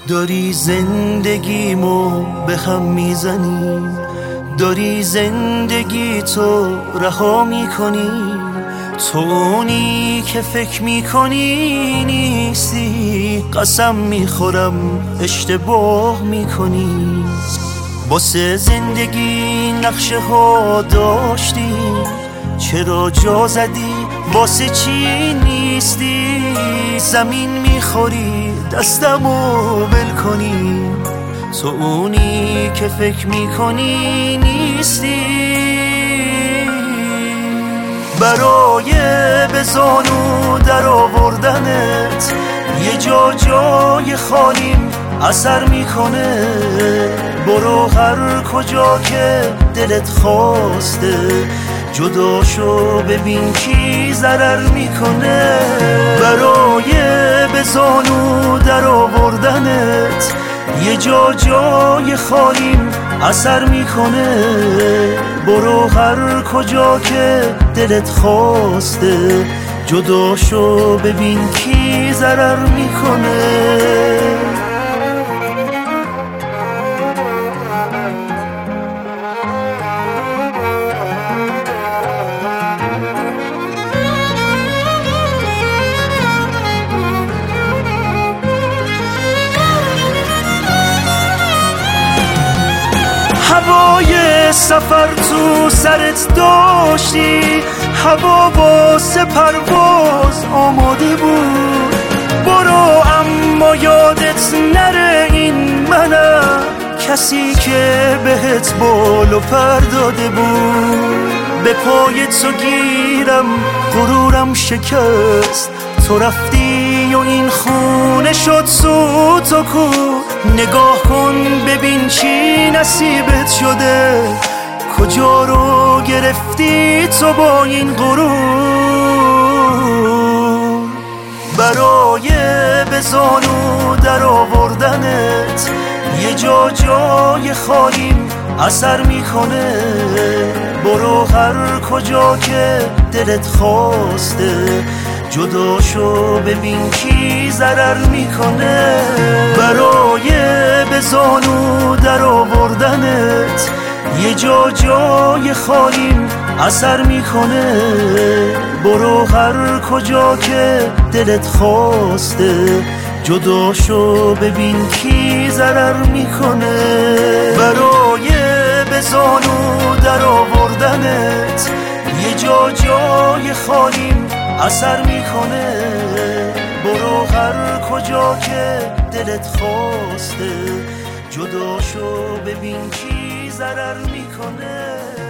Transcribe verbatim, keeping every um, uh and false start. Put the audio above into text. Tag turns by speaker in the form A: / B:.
A: داری زندگیمو به هم میزنی، داری زندگی تو رها میکنی. تو اونی که فکر میکنی نیستی، قسم میخورم اشتباه میکنی. واسه زندگی نقشه ها داشتی، چرا جا زدی؟ واسه چی نیستی؟ زمین میخوری دستمو ول کنی. تو اونی که فکر میکنی نیستی. برای به زانو در آوردنت یه جا جای خالیم اثر میکنه. برو هر کجا که دلت خواسته، جدا شو ببین کی ضرر میکنه. برای به زانو در آوردنت یه جا جای خالیم اثر میکنه. برو هر کجا که دلت خواسته، جدا شو ببین کی ضرر میکنه. هوای سفر تو سرت داشتی، هوا واسه پرواز آماده بود. برو اما یادت نره این منم، کسی که بهت بال و پر داده بود. به پای تو گیرم غرورم شکست، تو رفتی و این خونه شد سوت و کو. نگاه کن ببین چی نصیبت شده، کجا رو گرفتی تو با این غرور. برای به زانو در آوردنت یه جا جای خالیم اثر میکنه. برو هر کجا که دلت خواسته، جدا شو ببین کی ضرر میکنه. برای به زانو در آوردنت یه جا جای خالیم اثر میکنه. برو هر کجا که دلت خواسته، جدا شو ببین کی ضرر میکنه. برای به زانو در آوردنت یه جا جای خالیم اثر میکنه. برو هر کجا که دلت خواسته، جدا شو ببین کی ضرر میکنه.